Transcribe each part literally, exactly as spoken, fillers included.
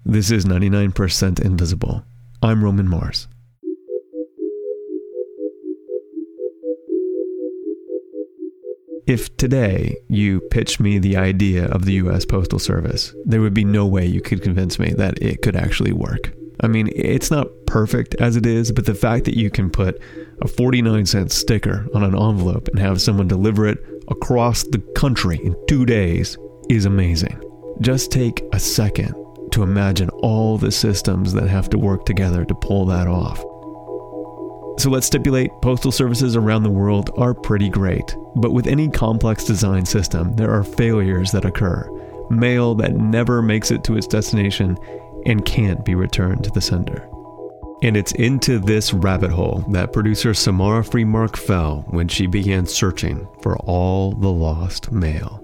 This is ninety-nine percent Invisible. I'm Roman Mars. If today you pitched me the idea of the U S Postal Service, there would be no way you could convince me that it could actually work. I mean, it's not perfect as it is, but the fact that you can put a forty-nine cent sticker on an envelope and have someone deliver it across the country in two days is amazing. Just take a second to imagine all the systems that have to work together to pull that off. So let's stipulate postal services around the world are pretty great, but with any complex design system, there are failures that occur. Mail that never makes it to its destination and can't be returned to the sender. And it's into this rabbit hole that producer Samara Freemark fell when she began searching for all the lost mail.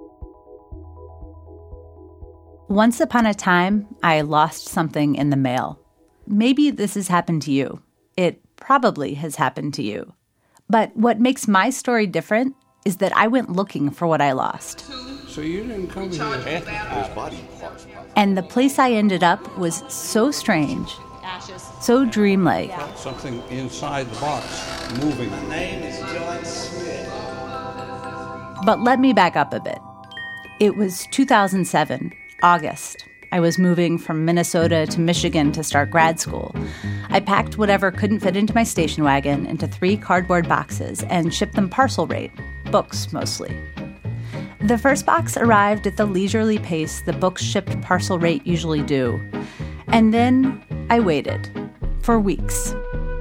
Once upon a time, I lost something in the mail. Maybe this has happened to you. It probably has happened to you. But what makes my story different is that I went looking for what I lost. So you didn't come here. And the place I ended up was so strange, so dreamlike. Something inside the box, moving. My name is John Smith. But let me back up a bit. It was two thousand seven, August. I was moving from Minnesota to Michigan to start grad school. I packed whatever couldn't fit into my station wagon into three cardboard boxes and shipped them parcel rate, books mostly. The first box arrived at the leisurely pace the books shipped parcel rate usually do. And then I waited for weeks.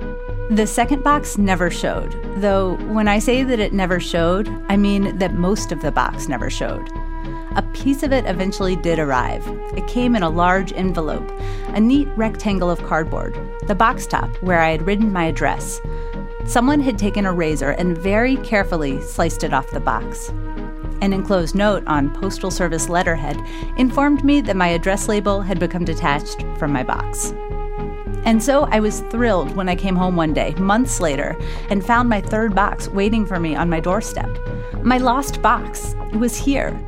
The second box never showed, though when I say that it never showed, I mean that most of the box never showed. A piece of it eventually did arrive. It came in a large envelope, a neat rectangle of cardboard, the box top where I had written my address. Someone had taken a razor and very carefully sliced it off the box. An enclosed note on Postal Service letterhead informed me that my address label had become detached from my box. And so I was thrilled when I came home one day, months later, and found my third box waiting for me on my doorstep. My lost box. It was here.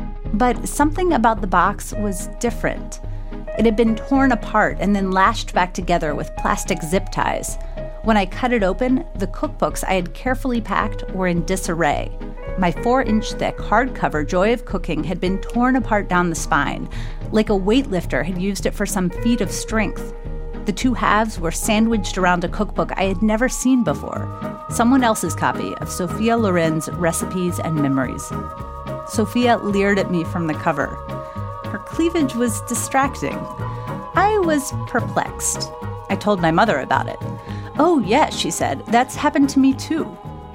But something about the box was different. It had been torn apart and then lashed back together with plastic zip ties. When I cut it open, the cookbooks I had carefully packed were in disarray. My four-inch thick hardcover Joy of Cooking had been torn apart down the spine, like a weightlifter had used it for some feat of strength. The two halves were sandwiched around a cookbook I had never seen before, someone else's copy of Sophia Loren's Recipes and Memories. Sophia leered at me from the cover. Her cleavage was distracting. I was perplexed. I told my mother about it. "Oh, yes," she said, "that's happened to me too."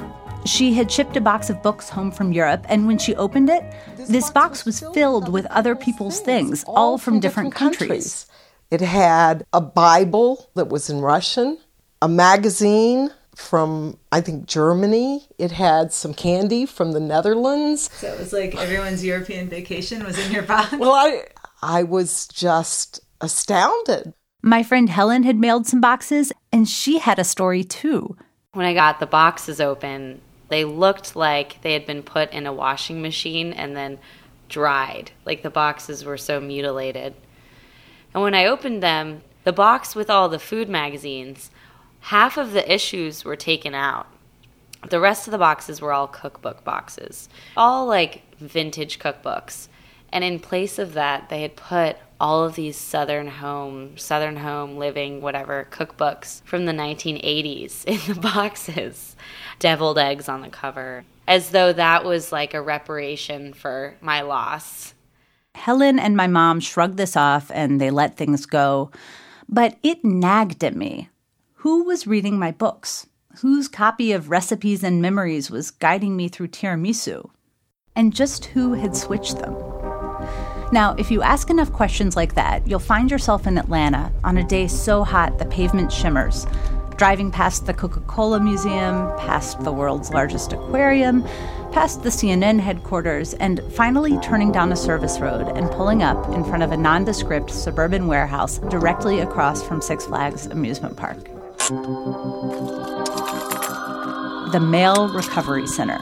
She had shipped a box of books home from Europe, and when she opened it, this box was filled with other people's things, all from different countries. It had a Bible that was in Russian, a magazine from, I think, Germany. It had some candy from the Netherlands. So it was like everyone's European vacation was in your box? Well, I, I was just astounded. My friend Helen had mailed some boxes, and she had a story too. When I got the boxes open, they looked like they had been put in a washing machine and then dried. Like the boxes were so mutilated. And when I opened them, the box with all the food magazines, half of the issues were taken out. The rest of the boxes were all cookbook boxes, all like vintage cookbooks. And in place of that, they had put all of these Southern Home, Southern Home Living, whatever, cookbooks from the nineteen eighties in the boxes. Deviled eggs on the cover, as though that was like a reparation for my loss. Helen and my mom shrugged this off and they let things go. But it nagged at me. Who was reading my books? Whose copy of Recipes and Memories was guiding me through tiramisu? And just who had switched them? Now, if you ask enough questions like that, you'll find yourself in Atlanta on a day so hot the pavement shimmers, driving past the Coca-Cola Museum, past the world's largest aquarium, past the C N N headquarters, and finally turning down a service road and pulling up in front of a nondescript suburban warehouse directly across from Six Flags Amusement Park. The Mail Recovery Center,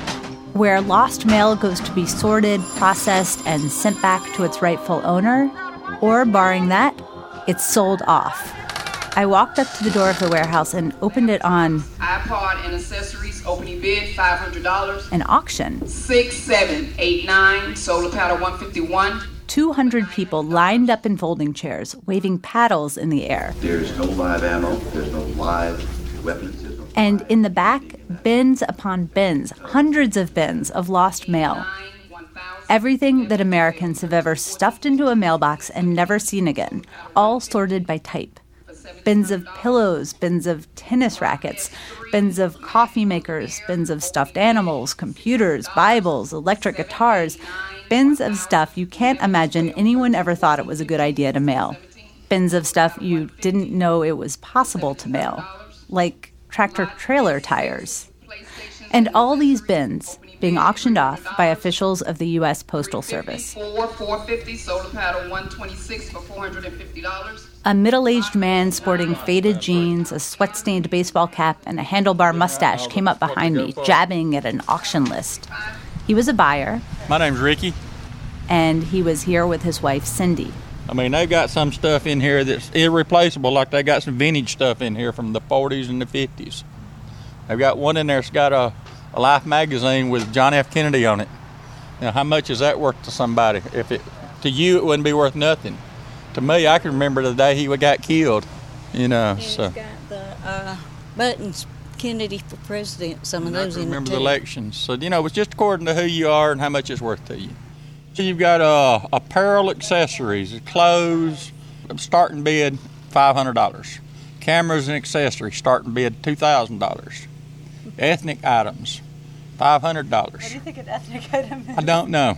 where lost mail goes to be sorted, processed, and sent back to its rightful owner. Or barring that, it's sold off. I walked up to the door of the warehouse and opened it on iPod and accessories, opening bid, five hundred dollars. An auction. six seven eight nine, solar paddle one fifty-one. two hundred people lined up in folding chairs, waving paddles in the air. There's no live ammo, there's no live weapons. No and in the back, bins upon bins, hundreds of bins of lost mail. Everything that Americans have ever stuffed into a mailbox and never seen again, all sorted by type. Bins of pillows, bins of tennis rackets, bins of coffee makers, bins of stuffed animals, computers, Bibles, electric guitars, bins of stuff you can't imagine anyone ever thought it was a good idea to mail. Bins of stuff you didn't know it was possible to mail, like tractor-trailer tires. And all these bins being auctioned off by officials of the U S Postal Service. four fifty, solar paddle one twenty-six for four hundred fifty dollars. A middle-aged man sporting faded jeans, a sweat-stained baseball cap, and a handlebar mustache came up behind me, jabbing at an auction list. He was a buyer. My name's Ricky. And he was here with his wife, Cindy. I mean, they've got some stuff in here that's irreplaceable, like they got some vintage stuff in here from the forties and the fifties. They've got one in there that's got a, a Life magazine with John F. Kennedy on it. Now, how much is that worth to somebody? If it to you, it wouldn't be worth nothing. To me, I can remember the day he got killed, you know. Yeah, so. He's got the uh, buttons, Kennedy for president, some of those I in remember the the elections. So, you know, it's just according to who you are and how much it's worth to you. So you've got uh, apparel accessories, clothes, starting bid five hundred dollars. Cameras and accessories, starting bid two thousand dollars. Ethnic items, five hundred dollars. What do you think an ethnic item is? I don't know.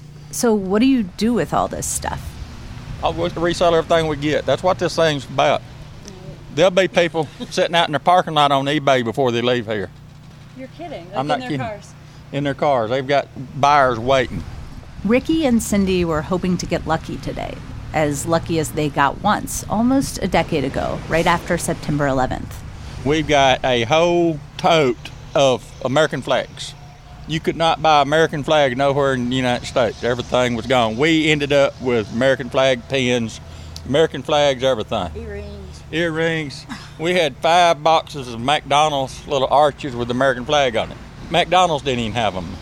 So what do you do with all this stuff? I'll go to resell everything we get. That's what this thing's about. There'll be people sitting out in their parking lot on eBay before they leave here. You're kidding. Like I'm not in their kidding. cars. In their cars. They've got buyers waiting. Ricky and Cindy were hoping to get lucky today, as lucky as they got once, almost a decade ago, right after September eleventh. We've got a whole tote of American flags. You could not buy American flag nowhere in the United States. Everything was gone. We ended up with American flag pins, American flags, everything. Earrings. Earrings. We had five boxes of McDonald's little arches with the American flag on it. McDonald's didn't even have them.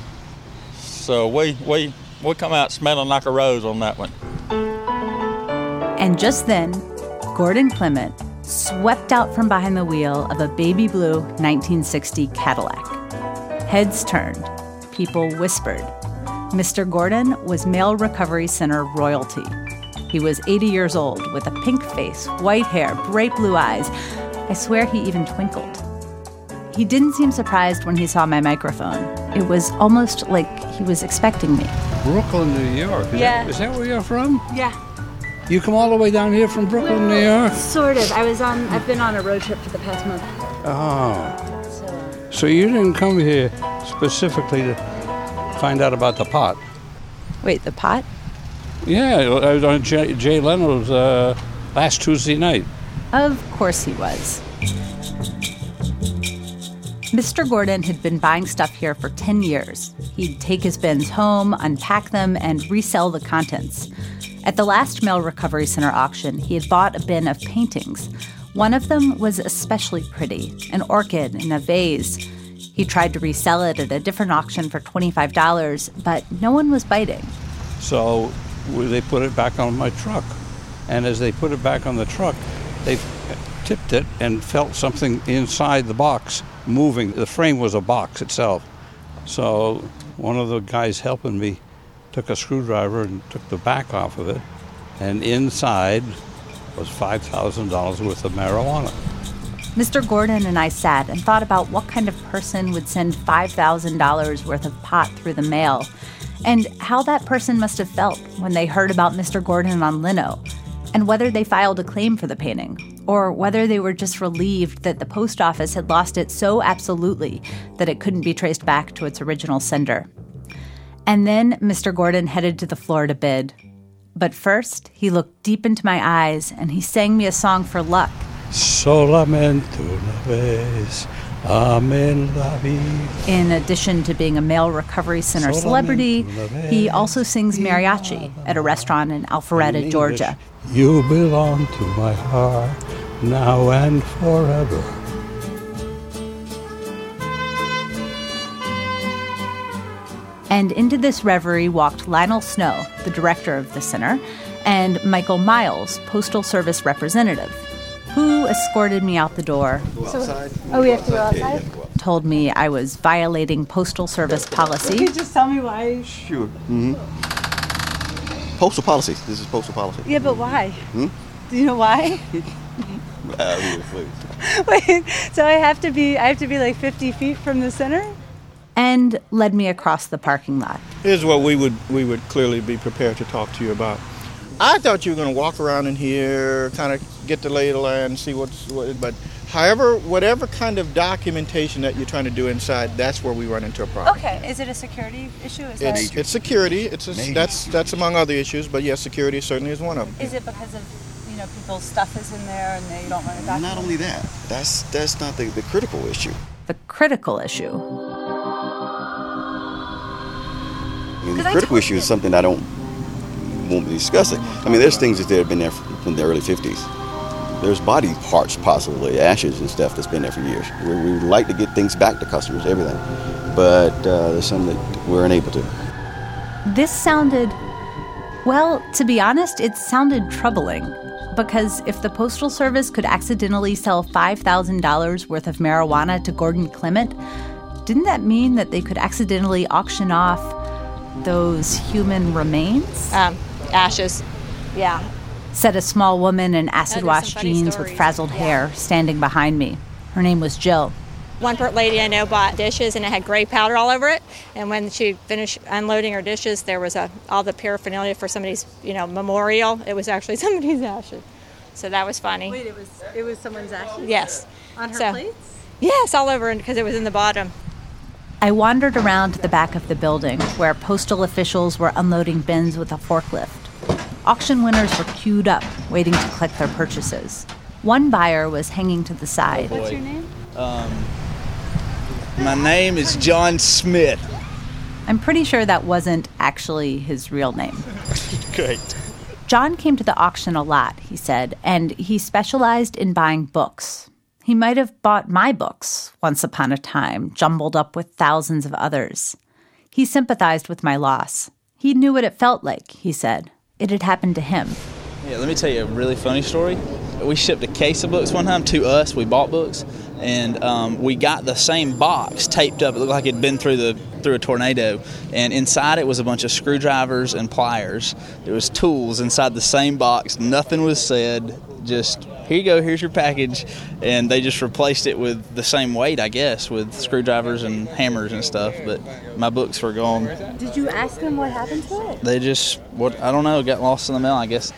So we we we come out smelling like a rose on that one. And just then, Gordon Clement swept out from behind the wheel of a baby blue nineteen sixty Cadillac. Heads turned. People whispered. Mister Gordon was Mail Recovery Center royalty. He was eighty years old with a pink face, white hair, bright blue eyes. I swear he even twinkled. He didn't seem surprised when he saw my microphone. It was almost like he was expecting me. Brooklyn, New York. Is Yeah. That, is that where you're from? Yeah, You come all the way down here from Brooklyn, New York? sort of. I was on. I've been on a road trip for the past month. Oh. So. So you didn't come here specifically to find out about the pot? Wait, the pot? Yeah, I was on Jay, Jay Leno's uh, last Tuesday night. Of course he was. Mister Gordon had been buying stuff here for ten years. He'd take his bins home, unpack them, and resell the contents. At the last Mail Recovery Center auction, he had bought a bin of paintings. One of them was especially pretty, an orchid in a vase. He tried to resell it at a different auction for twenty-five dollars, but no one was biting. So they put it back on my truck. And as they put it back on the truck, they tipped it and felt something inside the box moving. The frame was a box itself. So one of the guys helping me took a screwdriver and took the back off of it. And inside was five thousand dollars worth of marijuana. Mister Gordon and I sat and thought about what kind of person would send five thousand dollars worth of pot through the mail, and how that person must have felt when they heard about Mister Gordon on Lino, and whether they filed a claim for the painting, or whether they were just relieved that the post office had lost it so absolutely that it couldn't be traced back to its original sender. And then Mister Gordon headed to the floor to bid. But first, he looked deep into my eyes and he sang me a song for luck. Solamente una vez, Amen la vie. In addition to being a mail recovery center celebrity, he also sings mariachi at a restaurant in Alpharetta, Georgia. You belong to my heart now and forever. And into this reverie walked Lionel Snow, the director of the center, and Michael Miles, Postal Service representative, who escorted me out the door. So, oh, we have to go outside? Told me I was violating Postal Service policy. Could you just tell me why? Sure. Mm-hmm. Postal policy. This is postal policy. Yeah, but why? Hmm? Do you know why? uh, here, please. Wait, so I have to be I have to be like fifty feet from the center? And led me across the parking lot. Here's what we would we would clearly be prepared to talk to you about. I thought you were going to walk around in here, kind of get the lay of the land, see what's what. But however, whatever kind of documentation that you're trying to do inside, that's where we run into a problem. Okay, is it a security issue? Is it's, that... it's security. It's a, that's that's among other issues, but yes, security certainly is one of them. Is it because of you know people's stuff is in there and they don't want to document? Not only that, that's that's not the, the critical issue. The critical issue. I mean, the critical issue is something I don't won't be discussing. I mean, there's things that have been there from the early fifties. There's body parts, possibly ashes and stuff that's been there for years. We, we would like to get things back to customers, everything, but uh, there's some that we're unable to. This sounded, well, to be honest, it sounded troubling. Because if the Postal Service could accidentally sell five thousand dollars worth of marijuana to Gordon Clement, didn't that mean that they could accidentally auction off those human remains? Um, ashes, yeah. Said a small woman in acid-wash jeans stories. with frazzled yeah. hair standing behind me. Her name was Jill. One lady I know bought dishes and it had gray powder all over it. And when she finished unloading her dishes, there was a all the paraphernalia for somebody's, you know, memorial. It was actually somebody's ashes. So that was funny. Wait, it was it was someone's ashes? Yes. On her so, plates? Yes, all over because it was in the bottom. I wandered around the back of the building where postal officials were unloading bins with a forklift. Auction winners were queued up, waiting to collect their purchases. One buyer was hanging to the side. What's your name? Um, my name is John Smith. I'm pretty sure that wasn't actually his real name. Great. John came to the auction a lot, he said, and he specialized in buying books. He might have bought my books once upon a time, jumbled up with thousands of others. He sympathized with my loss. He knew what it felt like, he said. It had happened to him. Yeah, let me tell you a really funny story. We shipped a case of books one time to us. We bought books, and um, we got the same box taped up. It looked like it had been through the through a tornado, and inside it was a bunch of screwdrivers and pliers. There was tools inside the same box. Nothing was said. Just, here you go, here's your package. And they just replaced it with the same weight, I guess, with screwdrivers and hammers and stuff. But my books were gone. Did you ask them what happened to it? They just, what I don't know, got lost in the mail, I guess.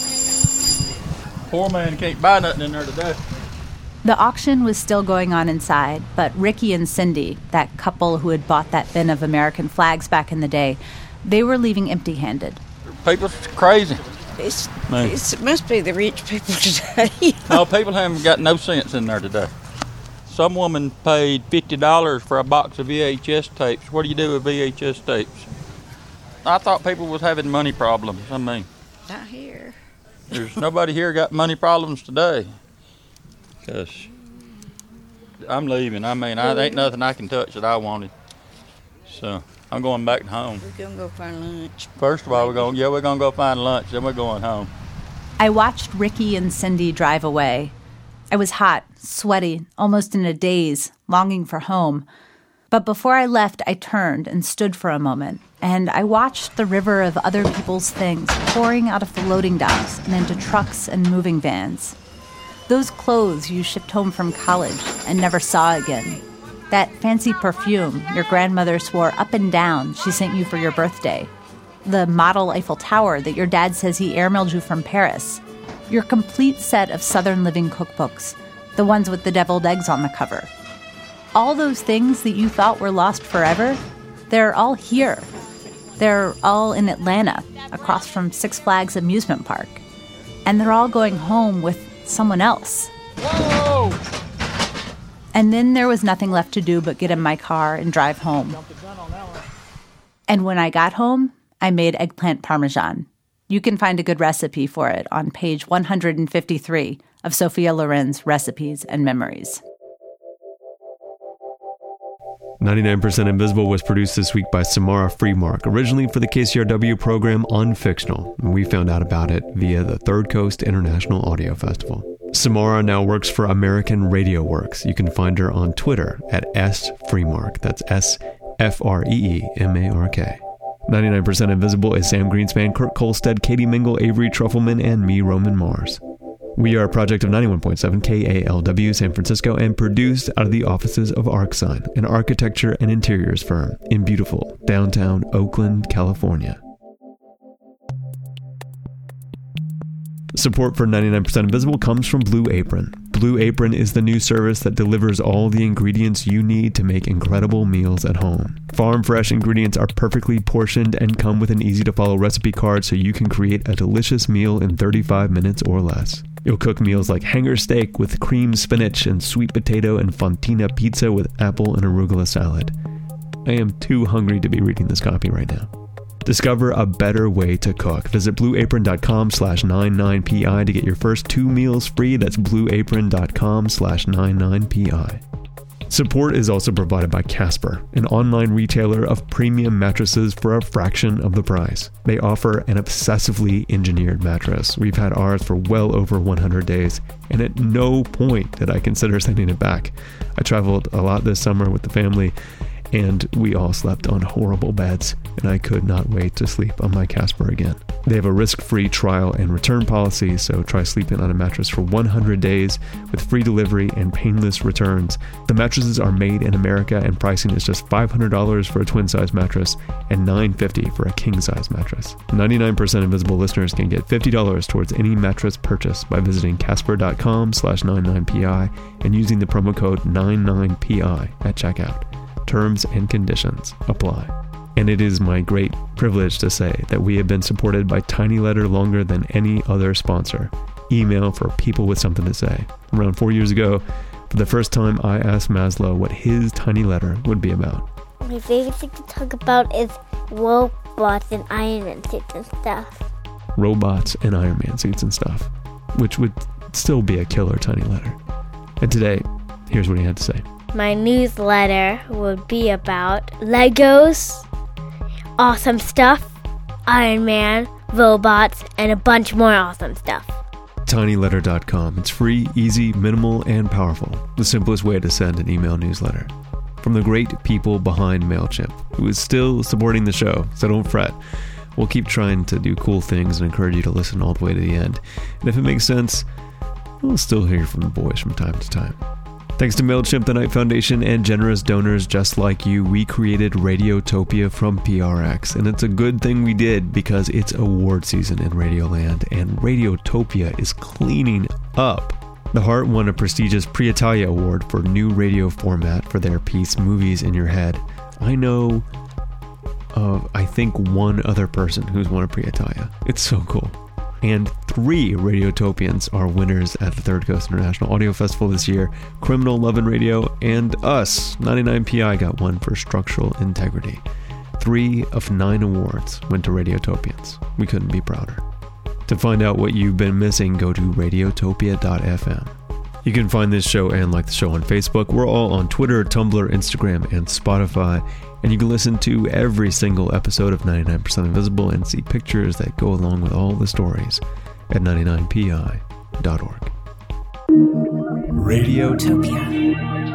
Poor man can't buy nothing in there today. The auction was still going on inside, but Ricky and Cindy, that couple who had bought that bin of American flags back in the day, they were leaving empty-handed. People's crazy. It's, Man. it's, it must be the rich people today. No, people haven't got no sense in there today. Some woman paid fifty dollars for a box of V H S tapes. What do you do with V H S tapes? I thought people was having money problems. I mean, Not here. There's nobody here got money problems today. Because I'm leaving. I mean, I ain't nothing I can touch that I wanted. So I'm going back home. We're going to go find lunch. First of all, we're going, yeah, we're going to go find lunch. Then we're going home. I watched Ricky and Cindy drive away. I was hot, sweaty, almost in a daze, longing for home. But before I left, I turned and stood for a moment, and I watched the river of other people's things pouring out of the loading docks and into trucks and moving vans. Those clothes you shipped home from college and never saw again. That fancy perfume your grandmother swore up and down she sent you for your birthday. The model Eiffel Tower that your dad says he airmailed you from Paris. Your complete set of Southern Living cookbooks, the ones with the deviled eggs on the cover. All those things that you thought were lost forever, they're all here. They're all in Atlanta, across from Six Flags Amusement Park. And they're all going home with someone else. Whoa! And then there was nothing left to do but get in my car and drive home. And when I got home, I made eggplant parmesan. You can find a good recipe for it on page one hundred fifty-three of Sophia Loren's Recipes and Memories. ninety-nine percent Invisible was produced this week by Samara Freemark, originally for the K C R W program Unfictional, and we found out about it via the Third Coast International Audio Festival. Samara now works for American Radio Works. You can find her on Twitter at S Freemark. That's S F R E E M A R K. ninety-nine percent Invisible is Sam Greenspan, Kurt Kolstad, Katie Mingle, Avery Trufelman, and me, Roman Mars. We are a project of ninety-one point seven K A L W San Francisco and produced out of the offices of ArcSign, an architecture and interiors firm in beautiful downtown Oakland, California. Support for ninety-nine percent Invisible comes from Blue Apron. Blue Apron is the new service that delivers all the ingredients you need to make incredible meals at home. Farm fresh ingredients are perfectly portioned and come with an easy-to-follow recipe card so you can create a delicious meal in thirty-five minutes or less. You'll cook meals like hanger steak with creamed spinach and sweet potato and fontina pizza with apple and arugula salad. I am too hungry to be reading this copy right now. Discover a better way to cook. Visit blueapron.com slash 99pi to get your first two meals free. That's blueapron.com slash 99pi. Support is also provided by Casper, an online retailer of premium mattresses for a fraction of the price. They offer an obsessively engineered mattress. We've had ours for well over one hundred days, and at no point did I consider sending it back. I traveled a lot this summer with the family, and we all slept on horrible beds, and I could not wait to sleep on my Casper again. They have a risk-free trial and return policy, so try sleeping on a mattress for one hundred days with free delivery and painless returns. The mattresses are made in America, and pricing is just five hundred dollars for a twin-size mattress and nine hundred fifty dollars for a king-size mattress. ninety-nine percent Invisible listeners can get fifty dollars towards any mattress purchase by visiting casper.com slash 99pi and using the promo code ninety-nine P I at checkout. Terms and conditions apply. And it is my great privilege to say that we have been supported by Tiny Letter longer than any other sponsor. Email for people with something to say. Around four years ago, for the first time, I asked Maslow what his Tiny Letter would be about. My favorite thing to talk about is robots and Iron Man suits and stuff. Robots and Iron Man suits and stuff, which would still be a killer Tiny Letter. And today, here's what he had to say. My newsletter would be about Legos, awesome stuff, Iron Man, robots, and a bunch more awesome stuff. tiny letter dot com. It's free, easy, minimal, and powerful. The simplest way to send an email newsletter. From the great people behind MailChimp, who is still supporting the show, so don't fret. We'll keep trying to do cool things and encourage you to listen all the way to the end. And if it makes sense, we'll still hear from the boys from time to time. Thanks to MailChimp, the Knight Foundation, and generous donors just like you, we created Radiotopia from P R X. And it's a good thing we did because it's award season in Radioland, and Radiotopia is cleaning up. The Heart won a prestigious Prix Italia Award for new radio format for their piece Movies in Your Head. I know of, I think, one other person who's won a Prix Italia. It's so cool. And three Radiotopians are winners at the Third Coast International Audio Festival this year. Criminal Love and Radio and us, ninety-nine P I, got one for Structural Integrity. Three of nine awards went to Radiotopians. We couldn't be prouder. To find out what you've been missing, go to radiotopia dot f m. You can find this show and like the show on Facebook. We're all on Twitter, Tumblr, Instagram, and Spotify. And you can listen to every single episode of ninety-nine percent Invisible and see pictures that go along with all the stories at ninety-nine P I dot org. Radiotopia.